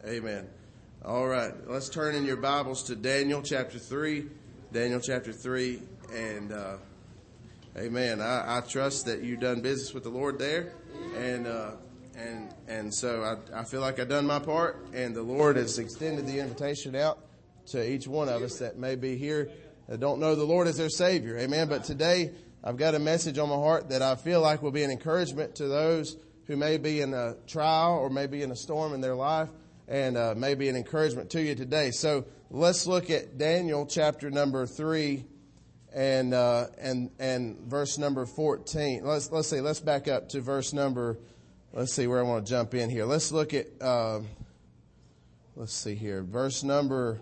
Amen. All right. Let's turn in your Bibles to Daniel chapter 3. Daniel chapter 3. And, amen. I trust that you've done business with the Lord there. And so I feel like I've done my part. And the Lord has extended the invitation out to each one of us that may be here that don't know the Lord as their Savior. Amen. But today I've got a message on my heart that I feel like will be an encouragement to those who may be in a trial or may be in a storm in their life, and may be an encouragement to you today. So let's look at Daniel chapter number 3 and verse number 14. Let's back up to verse number, let's see where I want to jump in here. Let's look at, let's see here, verse number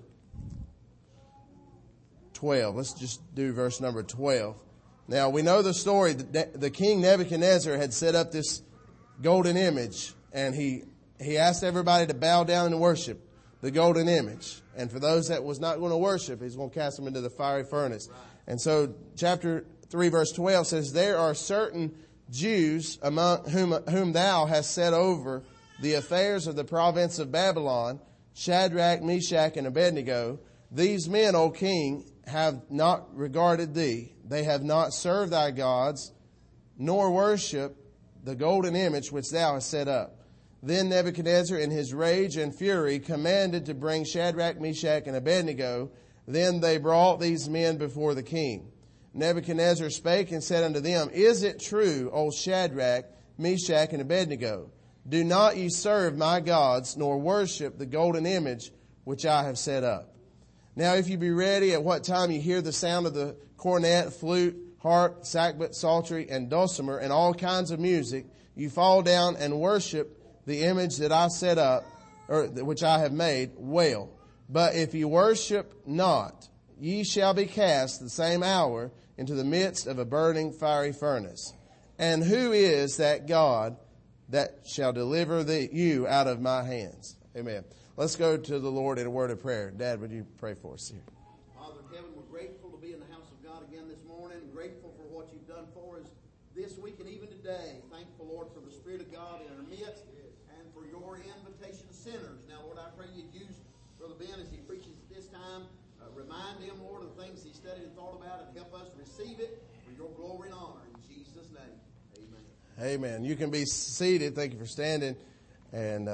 12. Let's just do verse number 12. Now we know the story that the king Nebuchadnezzar had set up this golden image, and he asked everybody to bow down and worship the golden image. And for those that was not going to worship, he's going to cast them into the fiery furnace. And so chapter 3 verse 12 says, there are certain Jews among whom thou hast set over the affairs of the province of Babylon, Shadrach, Meshach, and Abednego. These men, O king, have not regarded thee. They have not served thy gods, nor worshiped the golden image which thou hast set up. Then Nebuchadnezzar in his rage and fury commanded to bring Shadrach, Meshach, and Abednego. Then they brought these men before the king. Nebuchadnezzar spake and said unto them, is it true, O Shadrach, Meshach, and Abednego? Do not ye serve my gods, nor worship the golden image which I have set up? Now if you be ready, at what time you hear the sound of the cornet, flute, harp, sackbut, psaltery, and dulcimer, and all kinds of music, you fall down and worship the image that I set up, or which I have made, well. But if ye worship not, ye shall be cast the same hour into the midst of a burning fiery furnace. And who is that God that shall deliver you out of my hands? Amen. Let's go to the Lord in a word of prayer. Dad, would you pray for us here? Father in heaven, we're grateful to be in the house of God again this morning. Grateful for what you've done for us this week and even today. Thankful, Lord, for the Spirit of God in our midst and for your invitation to sinners. Now, Lord, I pray you'd use Brother Ben as he preaches at this time. Remind him, Lord, of the things he studied and thought about, and help us receive it for your glory and honor. In Jesus' name, amen. Amen. You can be seated. Thank you for standing. And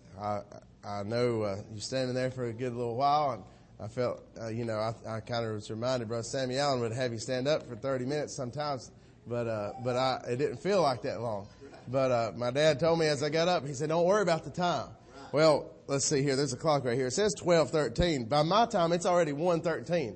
I know you're standing there for a good little while, and I felt, I kind of was reminded Brother Sammy Allen would have you stand up for 30 minutes sometimes, but it didn't feel like that long. But my dad told me as I got up, he said, don't worry about the time. Well, let's see here. There's a clock right here. It says 12:13. By my time, it's already 1:13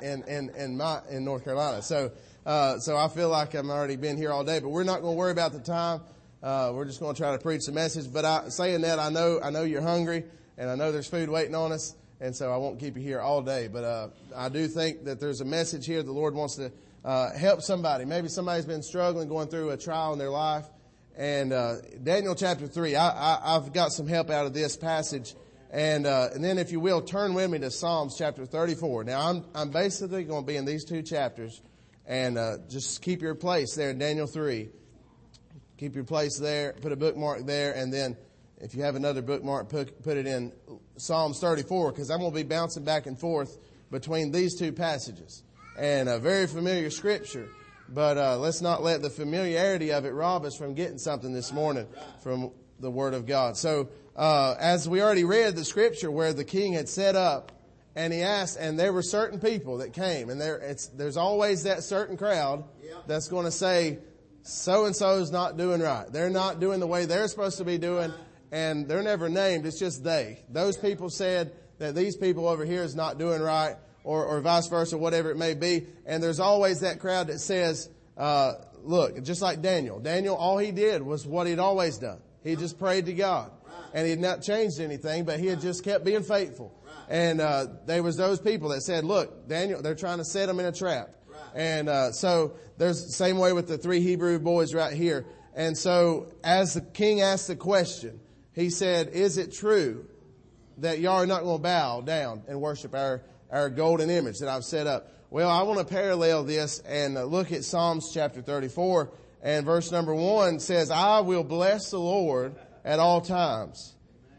in North Carolina. So I feel like I've already been here all day, but we're not going to worry about the time. We're just going to try to preach the message. But saying that, I know you're hungry, and I know there's food waiting on us, and so I won't keep you here all day. But I do think that there's a message here. The Lord wants to help somebody. Maybe somebody's been struggling, going through a trial in their life. And Daniel chapter 3, I've got some help out of this passage. And then if you will, turn with me to Psalms chapter 34. Now I'm basically going to be in these two chapters, and just keep your place there in Daniel 3. Keep your place there, put a bookmark there, and then if you have another bookmark, put it in Psalms 34, because I'm going to be bouncing back and forth between these two passages. And a very familiar scripture. But let's not let the familiarity of it rob us from getting something this morning from the Word of God. So as we already read the scripture where the king had set up, and he asked, and there were certain people that came, and there's always that certain crowd that's going to say, so-and-so is not doing right. They're not doing the way they're supposed to be doing, and they're never named. It's just they. Those people said that these people over here is not doing right. Or vice versa, whatever it may be. And there's always that crowd that says, look, just like Daniel. Daniel, all he did was what he'd always done. He just prayed to God. And he had not changed anything, but he had just kept being faithful. And there was those people that said, look, Daniel, they're trying to set him in a trap. And so there's the same way with the three Hebrew boys right here. And so as the king asked the question, he said, is it true that y'all are not going to bow down and worship our golden image that I've set up? Well, I want to parallel this and look at Psalms chapter 34, and verse number 1 says, I will bless the Lord at all times.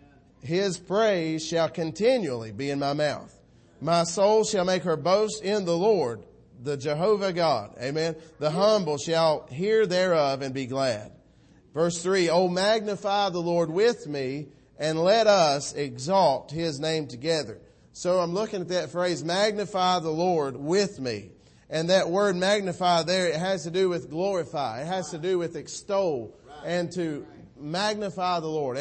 his praise shall continually be in my mouth. My soul shall make her boast in the Lord, the Jehovah God. Amen. The humble shall hear thereof and be glad. Verse 3, O magnify the Lord with me, and let us exalt his name together. So I'm looking at that phrase, magnify the Lord with me. And that word magnify there, it has to do with glorify. It has to do with extol and to magnify the Lord.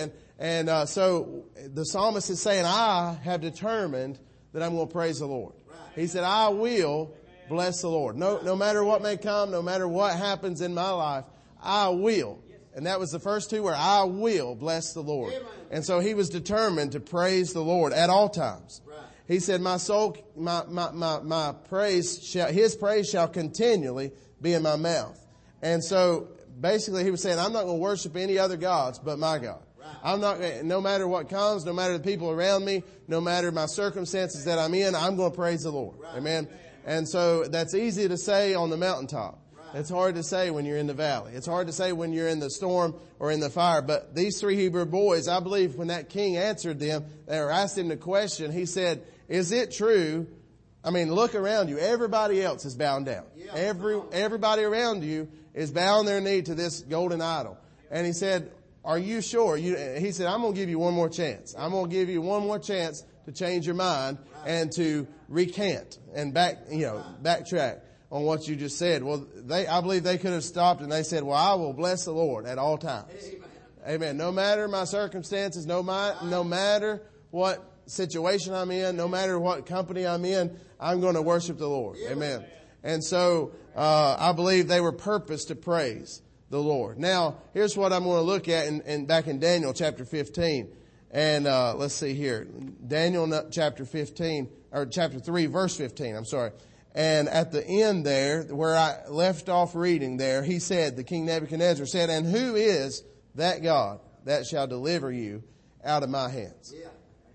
So the psalmist is saying, I have determined that I'm going to praise the Lord. He said, I will bless the Lord. No matter what may come, no matter what happens in my life, I will. And that was the first two words, I will bless the Lord. And so he was determined to praise the Lord at all times. He said, my soul, my praise his praise shall continually be in my mouth. And so basically he was saying, I'm not going to worship any other gods but my God. I'm not, no matter what comes, no matter the people around me, no matter my circumstances that I'm in, I'm going to praise the Lord. Amen. And so that's easy to say on the mountaintop. It's hard to say when you're in the valley. It's hard to say when you're in the storm or in the fire. But these three Hebrew boys, I believe when that king answered them or asked him the question, he said, is it true? I mean, look around you. Everybody else is bowing down. Everybody around you is bowing their knee to this golden idol. And he said, are you sure? He said, I'm going to give you one more chance. I'm going to give you one more chance to change your mind and to recant and backtrack on what you just said. Well, I believe they could have stopped and they said, well, I will bless the Lord at all times. Amen. No matter my circumstances, no matter what situation I'm in, no matter what company I'm in, I'm going to worship the Lord. Amen. And so, I believe they were purposed to praise the Lord. Now, here's what I'm going to look at in back in Daniel chapter 15. And, let's see here. Daniel chapter 15, or chapter 3 verse 15, I'm sorry. And at the end there, where I left off reading there, he said, the King Nebuchadnezzar said, and who is that God that shall deliver you out of my hands? Yeah.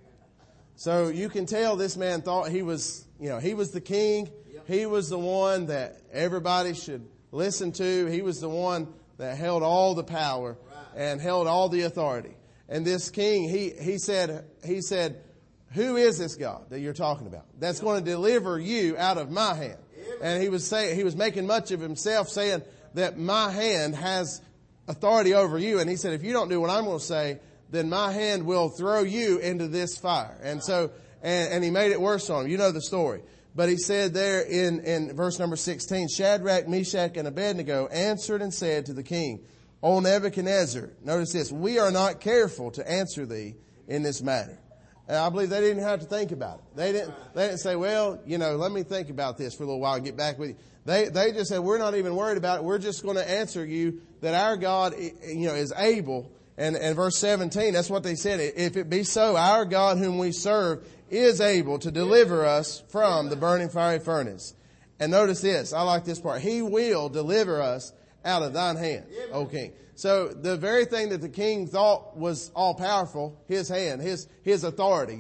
So you can tell this man thought he was the king. Yep. He was the one that everybody should listen to. He was the one that held all the power and held all the authority. And this king, he said, who is this God that you're talking about that's going to deliver you out of my hand? And he was making much of himself, saying that my hand has authority over you. And he said, if you don't do what I'm going to say, then my hand will throw you into this fire. And so, and he made it worse on him. You know the story. But he said there in verse number 16, Shadrach, Meshach, and Abednego answered and said to the king, O Nebuchadnezzar, notice this, we are not careful to answer thee in this matter. And I believe they didn't have to think about it. They didn't say, well, let me think about this for a little while and get back with you. They just said, we're not even worried about it. We're just going to answer you that our God, is able. And verse 17, that's what they said. If it be so, our God whom we serve is able to deliver us from the burning fiery furnace. And notice this. I like this part. He will deliver us out of thine hand, O king. So the very thing that the king thought was all powerful, his hand, his authority,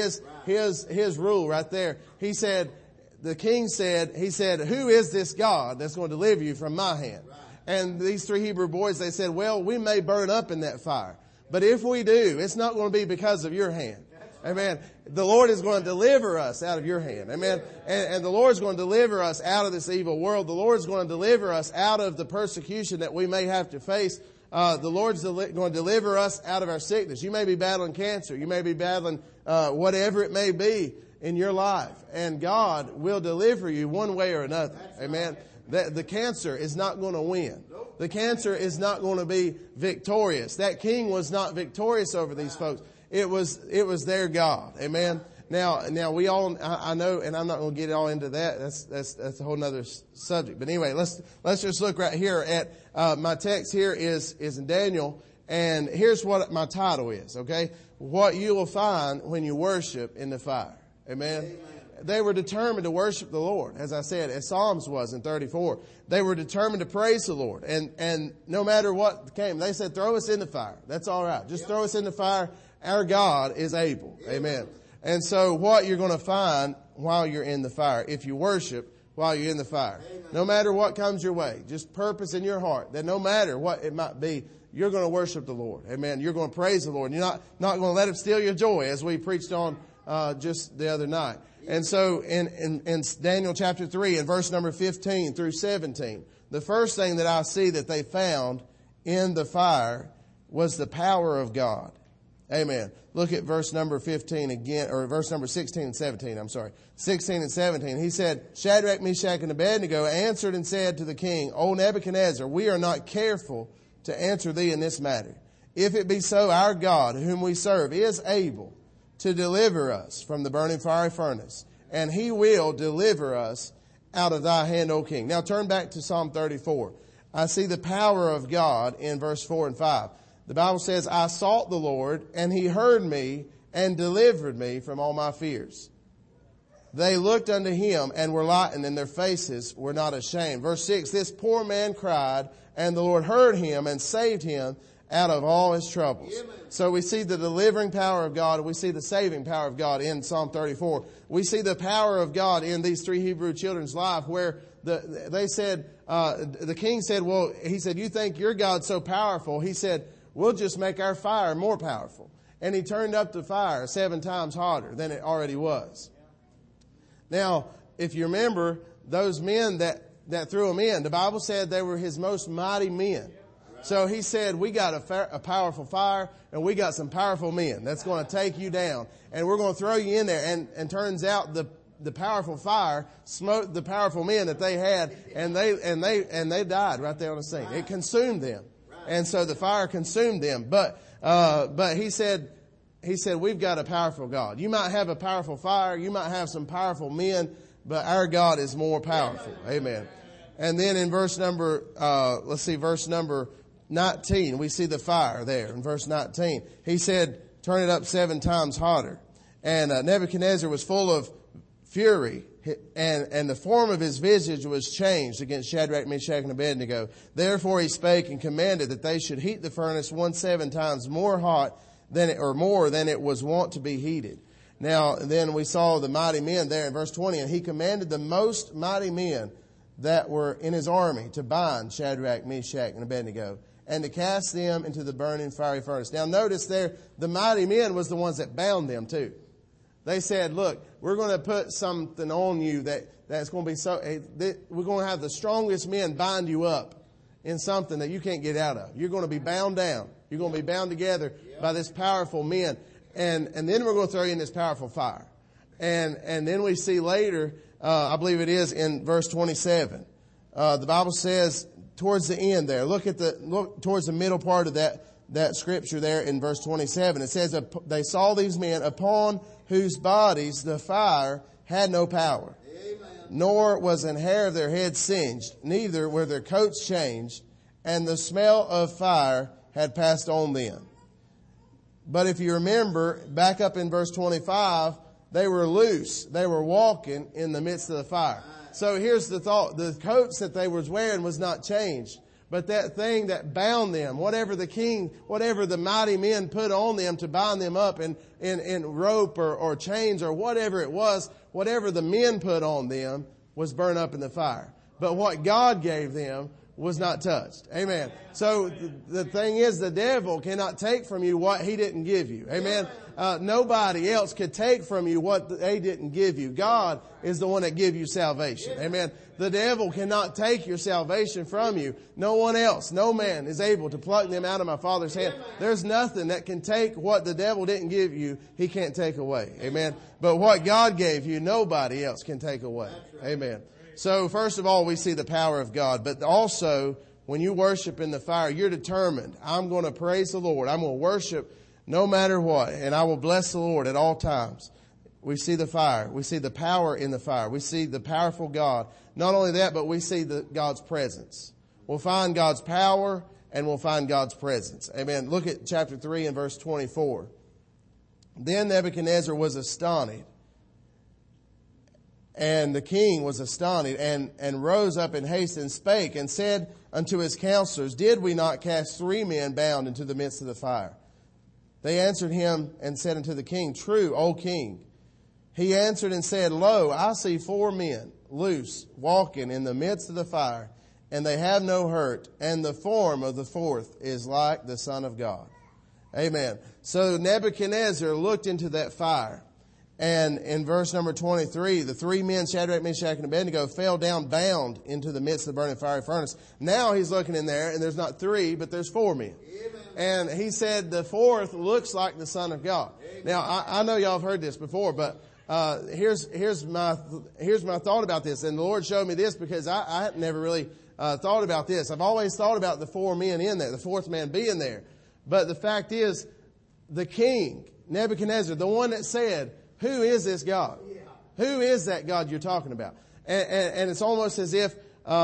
his rule right there. He said, the king said, who is this God that's going to deliver you from my hand? And these three Hebrew boys, they said, well, we may burn up in that fire. But if we do, it's not going to be because of your hand. Amen. The Lord is going to deliver us out of your hand. Amen. And the Lord's going to deliver us out of this evil world. The Lord's going to deliver us out of the persecution that we may have to face. The Lord's going to deliver us out of our sickness. You may be battling cancer. You may be battling whatever it may be in your life. And God will deliver you one way or another. Amen. The cancer is not going to win. The cancer is not going to be victorious. That king was not victorious over these folks. It was their God. Amen. Now we all, I know, and I'm not going to get all into that. That's a whole nother subject. But anyway, let's just look right here at, my text here is in Daniel. And here's what my title is. Okay. What you will find when you worship in the fire. Amen. Amen. They were determined to worship the Lord, as I said, as Psalms was in 34. They were determined to praise the Lord. And no matter what came, they said, throw us in the fire. That's all right. Just throw us in the fire. Our God is able. Amen. And so what you're going to find while you're in the fire, if you worship while you're in the fire. No matter what comes your way, just purpose in your heart that no matter what it might be, you're going to worship the Lord. Amen. You're going to praise the Lord. You're not going to let him steal your joy, as we preached on just the other night. And so in Daniel chapter 3 and verse number 15 through 17, the first thing that I see that they found in the fire was the power of God. Amen. Look at verse number 15 again, or verse number 16 and 17, I'm sorry. 16 and 17. He said, Shadrach, Meshach, and Abednego answered and said to the king, O Nebuchadnezzar, we are not careful to answer thee in this matter. If it be so, our God, whom we serve, is able to deliver us from the burning fiery furnace, and he will deliver us out of thy hand, O king. Now turn back to Psalm 34. I see the power of God in verse 4 and 5. The Bible says, I sought the Lord, and he heard me and delivered me from all my fears. They looked unto him and were lightened, and their faces were not ashamed. Verse 6, this poor man cried, and the Lord heard him and saved him out of all his troubles. Amen. So we see the delivering power of God, and we see the saving power of God in Psalm 34. We see the power of God in these three Hebrew children's life, where they said, the king said, well, he said, you think your God's so powerful? He said, we'll just make our fire more powerful. And he turned up the fire 7 times hotter than it already was. Now, if you remember, those men that threw him in, the Bible said they were his most mighty men. So he said, we got a powerful fire, and we got some powerful men that's going to take you down. And we're going to throw you in there. And turns out the powerful fire smote the powerful men that they had, and they died right there on the scene. It consumed them. And so the fire consumed them. But he said, we've got a powerful God. You might have a powerful fire. You might have some powerful men, but our God is more powerful. Amen. And then in verse number 19, we see the fire there in verse 19. He said, turn it up 7 times hotter. And Nebuchadnezzar was full of fury, and the form of his visage was changed against Shadrach, Meshach, and Abednego. Therefore he spake and commanded that they should heat the furnace 17 times more hot than it was wont to be heated. Now then we saw the mighty men there in verse 20, and he commanded the most mighty men that were in his army to bind Shadrach, Meshach, and Abednego, and to cast them into the burning fiery furnace. Now notice there, the mighty men was the ones that bound them too. They said, look, we're going to put something on you that's going to be we're going to have the strongest men bind you up in something that you can't get out of. You're going to be bound down. You're going to be bound together by this powerful men. And then we're going to throw you in this powerful fire. And then we see later, I believe it is in verse 27, the Bible says towards the end there, look towards the middle part of that scripture there in verse 27. It says, they saw these men upon whose bodies the fire had no power. Amen. Nor was an hair of their head singed, neither were their coats changed, and the smell of fire had passed on them. But if you remember, back up in verse 25, they were loose. They were walking in the midst of the fire. So here's the thought. The coats that they was wearing was not changed. But that thing that bound them, whatever the mighty men put on them to bind them up in rope or chains or whatever it was, whatever the men put on them was burned up in the fire. But what God gave them was not touched. Amen. So the thing is, the devil cannot take from you what he didn't give you. Amen. Nobody else could take from you what they didn't give you. God is the one that gives you salvation. Amen. The devil cannot take your salvation from you. No one else, no man is able to pluck them out of my Father's hand. There's nothing that can take what the devil didn't give you. He can't take away. Amen. But what God gave you, nobody else can take away. Amen. So first of all, we see the power of God, but also when you worship in the fire, you're determined. I'm going to praise the Lord. I'm going to worship no matter what, and I will bless the Lord at all times. We see the fire. We see the power in the fire. We see the powerful God. Not only that, but we see God's presence. We'll find God's power and we'll find God's presence. Amen. Look at chapter 3 and verse 24. Then Nebuchadnezzar was astonished, and the king was astonished, and rose up in haste and spake and said unto his counselors, did we not cast 3 men bound into the midst of the fire? They answered him and said unto the king, true, O king. He answered and said, lo, I see 4 men loose, walking in the midst of the fire, and they have no hurt, and the form of the fourth is like the Son of God. Amen. So Nebuchadnezzar looked into that fire. And in verse number 23, the three men, Shadrach, Meshach, and Abednego, fell down bound into the midst of the burning fiery furnace. Now he's looking in there, and there's not three, but there's four men. Amen. And he said the fourth looks like the Son of God. Amen. Now, I know y'all have heard this before, but here's my thought about this. And the Lord showed me this because I had never really thought about this. I've always thought about the four men in there, the fourth man being there. But the fact is, the king, Nebuchadnezzar, the one that said, who is this God? Who is that God you're talking about? And it's almost as if,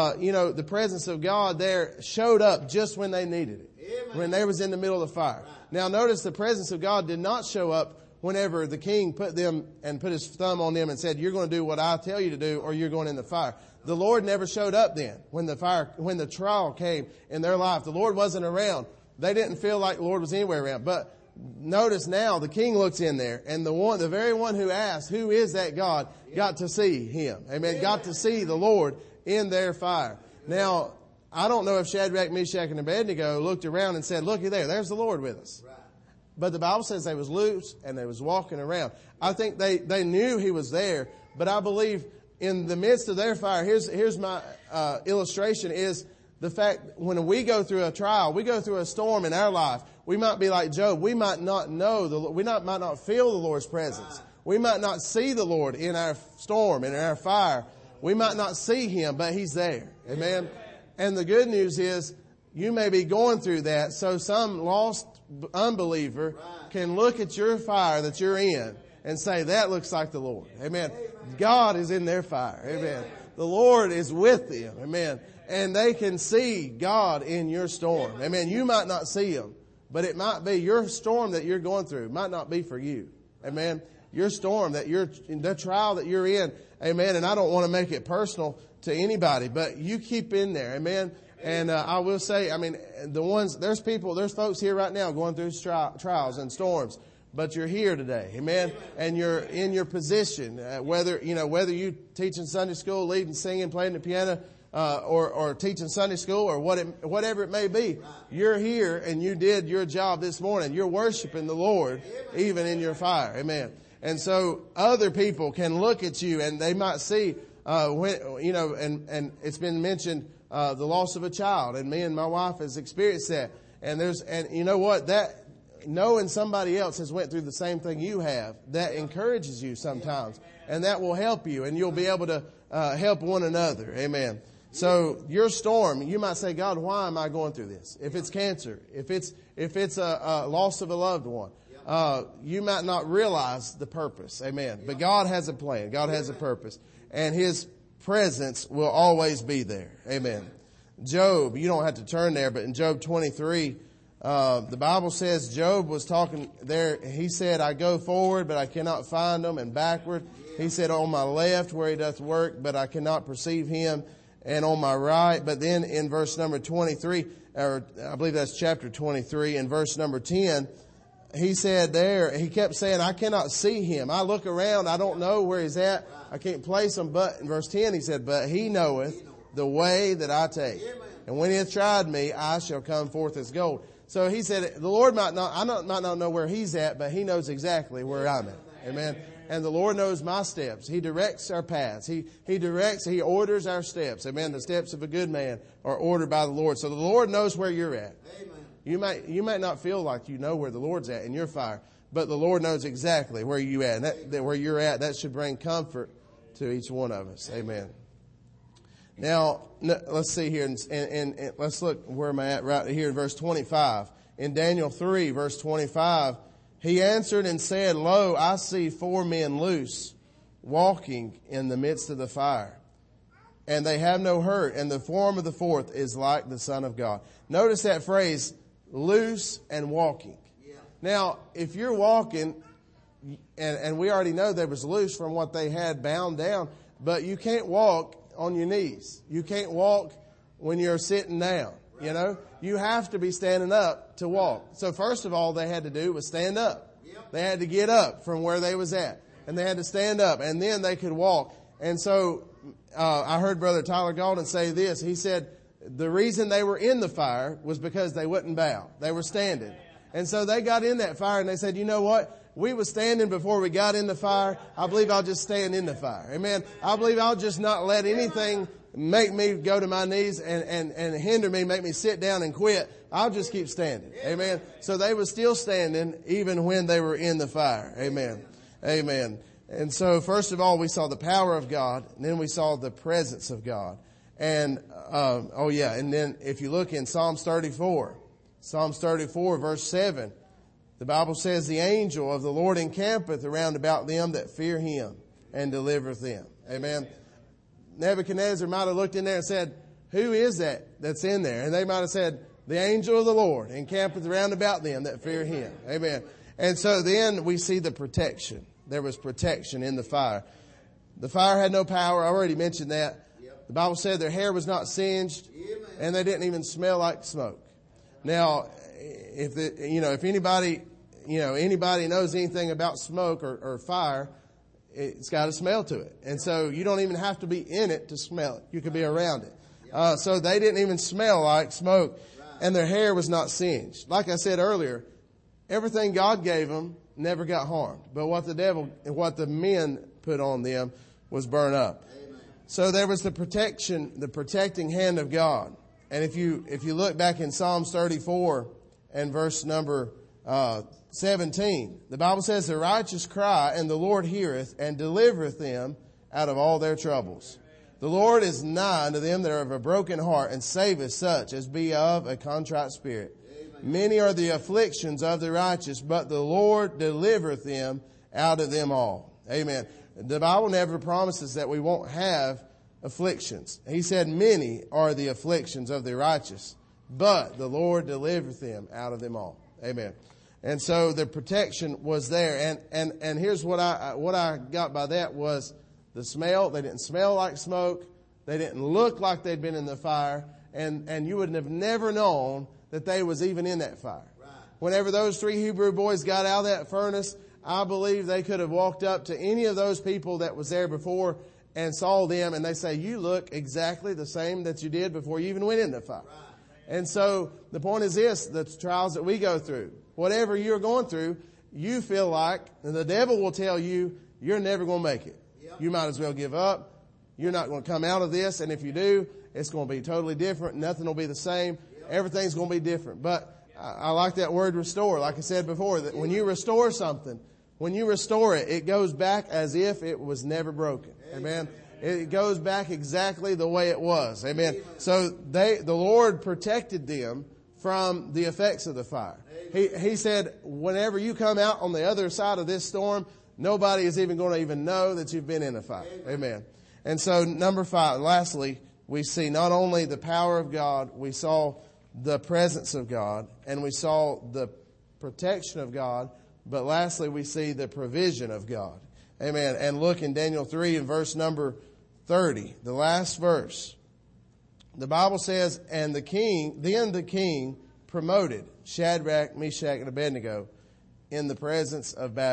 the presence of God there showed up just when they needed it. Amen. When they was in the middle of the fire. Right. Now notice the presence of God did not show up whenever the king put his thumb on them and said, you're going to do what I tell you to do or you're going in the fire. The Lord never showed up then when the trial came in their life. The Lord wasn't around. They didn't feel like the Lord was anywhere around. But notice now the king looks in there, and the very one who asked, who is that God, got to see him. Amen. Got to see the Lord in their fire. Now, I don't know if Shadrach, Meshach, and Abednego looked around and said, looky there, there's the Lord with us. But the Bible says they was loose and they was walking around. I think they knew he was there, but I believe in the midst of their fire, here's my illustration is the fact when we go through a trial, we go through a storm in our life, we might be like Job. We might not might not feel the Lord's presence. We might not see the Lord in our storm, in our fire. We might not see him, but he's there. Amen. And the good news is you may be going through that. So some lost unbeliever can look at your fire that you're in and say, that looks like the Lord. Amen. God is in their fire. Amen. The Lord is with them. Amen. And they can see God in your storm. Amen. You might not see him, but it might be your storm that you're going through. It might not be for you. Amen. Your storm the trial that you're in. Amen. And I don't want to make it personal to anybody, but you keep in there. Amen. And I will say, there's folks here right now going through trials and storms, but you're here today. Amen. And you're in your position, whether you teaching Sunday school, leading, singing, playing the piano, or teaching Sunday school or whatever it may be. You're here and you did your job this morning. You're worshiping the Lord even in your fire. Amen. And so other people can look at you and they might see, and it's been mentioned, the loss of a child, and me and my wife has experienced that. And you know what? That knowing somebody else has went through the same thing you have, that encourages you sometimes, and that will help you, and you'll be able to help one another. Amen. So your storm, you might say, God, why am I going through this? If it's cancer, if it's a loss of a loved one, you might not realize the purpose. Amen. But God has a plan. God has a purpose, and his presence will always be there. Amen. Job, you don't have to turn there, but in Job 23, the Bible says Job was talking there. He said, I go forward, but I cannot find him, and backward. He said, on my left where he doth work, but I cannot perceive him, and on my right. But then in verse number 23, or I believe that's chapter 23, in verse number 10, he said there, he kept saying, I cannot see him. I look around, I don't know where he's at. I can't place him. But in verse 10, he said, but he knoweth the way that I take. And when he hath tried me, I shall come forth as gold. So he said, the Lord might not know where he's at, but he knows exactly where I'm at. Amen. And the Lord knows my steps. He directs our paths. He orders our steps. Amen. The steps of a good man are ordered by the Lord. So the Lord knows where you're at. Amen. You might not feel like you know where the Lord's at in your fire, but the Lord knows exactly where you at. And where you're at, that should bring comfort to each one of us. Amen. Now, let's see here, and let's look where am I at right here in verse 25. In Daniel 3, verse 25, he answered and said, Lo, I see 4 men loose, walking in the midst of the fire, and they have no hurt, and the form of the fourth is like the Son of God. Notice that phrase, loose and walking. Yeah. Now, if you're walking, and we already know they was loose from what they had bound down, but you can't walk on your knees. You can't walk when you're sitting down. You know, you have to be standing up to walk. So first of all, they had to do was stand up. They had to get up from where they was at, and they had to stand up, and then they could walk. And so I heard Brother Tyler Golden say this. He said the reason they were in the fire was because they wouldn't bow. They were standing. And so they got in that fire and they said, you know what? We were standing before we got in the fire. I believe I'll just stand in the fire. Amen. I believe I'll just not let anything make me go to my knees and hinder me, make me sit down and quit. I'll just keep standing. Amen. So they were still standing even when they were in the fire. Amen. Amen. And so first of all, we saw the power of God, and then we saw the presence of God. And, and then if you look in Psalms 34 verse 7, the Bible says, the angel of the Lord encampeth around about them that fear him and delivereth them. Amen. Nebuchadnezzar might have looked in there and said, who is that that's in there? And they might have said, the angel of the Lord encampeth around about them that fear him. Amen. And so then we see the protection. There was protection in the fire. The fire had no power. I already mentioned that. The Bible said their hair was not singed and they didn't even smell like smoke. Now, if anybody knows anything about smoke or fire, it's got a smell to it. And so you don't even have to be in it to smell it. You could be around it. So they didn't even smell like smoke, and their hair was not singed. Like I said earlier, everything God gave them never got harmed. But what the men put on them was burned up. So there was the protecting hand of God. And if you look back in Psalms 34 and verse number 17, the Bible says, the righteous cry, and the Lord heareth, and delivereth them out of all their troubles. The Lord is nigh unto them that are of a broken heart, and saveth such as be of a contrite spirit. Amen. Many are the afflictions of the righteous, but the Lord delivereth them out of them all. Amen. The Bible never promises that we won't have afflictions. He said, many are the afflictions of the righteous, but the Lord delivereth them out of them all. Amen. And so the protection was there. And here's what I got by that was the smell. They didn't smell like smoke. They didn't look like they'd been in the fire. And you would have never known that they was even in that fire. Right. Whenever those 3 Hebrew boys got out of that furnace, I believe they could have walked up to any of those people that was there before and saw them, and they say, you look exactly the same that you did before you even went in the fire. Right. And so the point is this, the trials that we go through, whatever you're going through, you feel like, and the devil will tell you, you're never going to make it. Yep. You might as well give up. You're not going to come out of this. And if you do, it's going to be totally different. Nothing will be the same. Yep. Everything's going to be different. But I like that word restore. Like I said before, that when you restore something, when you restore it, it goes back as if it was never broken. Amen. It goes back exactly the way it was. Amen. So the Lord protected them from the effects of the fire. He said, whenever you come out on the other side of this storm, nobody is even going to even know that you've been in a fire. Amen. And so number 5, lastly, we see not only the power of God, we saw the presence of God, and we saw the protection of God, but lastly, we see the provision of God. Amen. And look in Daniel 3 in verse number 30, the last verse. The Bible says, then the king promoted Shadrach, Meshach, and Abednego in the province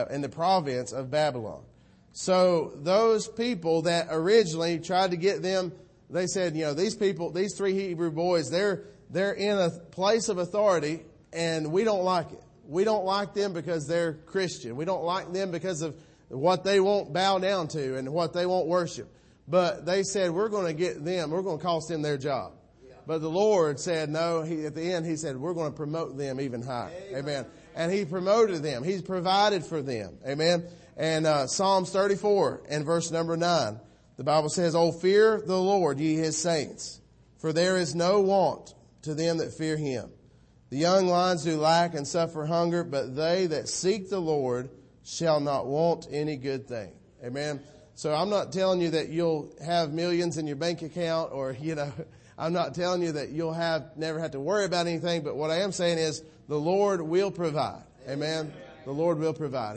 of Babylon. So those people that originally tried to get them, they said, these 3 Hebrew boys, they're in a place of authority and we don't like it. We don't like them because they're Christian. We don't like them because of what they won't bow down to and what they won't worship. But they said, we're going to get them, we're going to cost them their job. Yeah. But the Lord said, no, at the end, he said, we're going to promote them even higher. Amen. And he promoted them. He's provided for them. Amen. And Psalms 34 and verse number 9, the Bible says, "O fear the Lord, ye his saints, for there is no want to them that fear him. The young lions do lack and suffer hunger, but they that seek the Lord shall not want any good thing." Amen. So I'm not telling you that you'll have millions in your bank account, or, I'm not telling you that you'll never have to worry about anything, but what I am saying is the Lord will provide. Amen. The Lord will provide.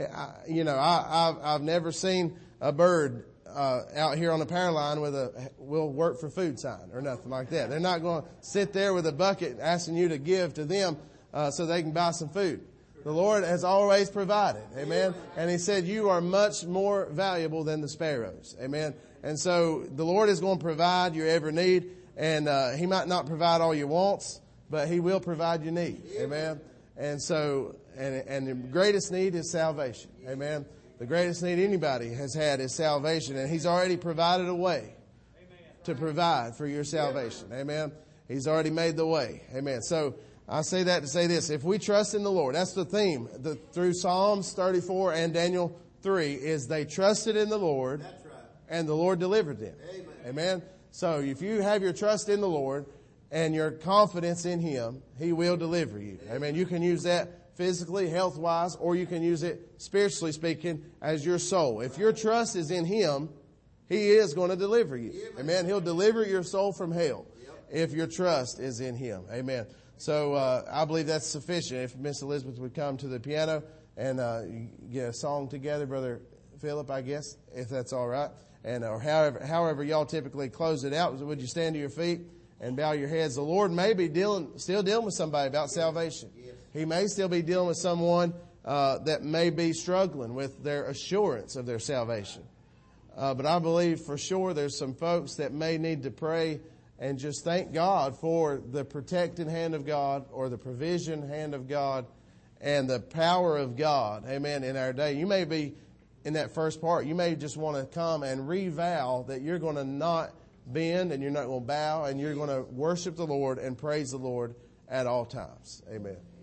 I've never seen a bird out here on the power line with "will work for food" sign or nothing like that. They're not going to sit there with a bucket asking you to give to them so they can buy some food. The Lord has always provided. Amen. And He said, you are much more valuable than the sparrows. Amen. And so the Lord is going to provide your every need. And He might not provide all your wants, but He will provide your need. Amen. And so, and the greatest need is salvation. Amen. The greatest need anybody has had is salvation. And He's already provided a way to provide for your salvation. Amen. He's already made the way. Amen. So I say that to say this. If we trust in the Lord, that's the theme through Psalms 34 and Daniel 3 is they trusted in the Lord. That's right. And the Lord delivered them. Amen. Amen. So if you have your trust in the Lord and your confidence in Him, He will deliver you. Amen. You can use that physically, health-wise, or you can use it spiritually speaking as your soul. If your trust is in Him, He is going to deliver you. Amen. He'll deliver your soul from hell if your trust is in Him. Amen. So I believe that's sufficient. If Miss Elizabeth would come to the piano and get a song together, Brother Philip, I guess, if that's all right. And or however y'all typically close it out, would you stand to your feet and bow your heads? The Lord may be still dealing with somebody about salvation. He may still be dealing with someone that may be struggling with their assurance of their salvation. But I believe for sure there's some folks that may need to pray and just thank God for the protecting hand of God or the provision hand of God and the power of God. Amen. In our day. You may be in that first part. You may just want to come and revow that you're going to not bend and you're not going to bow and you're going to worship the Lord and praise the Lord at all times. Amen.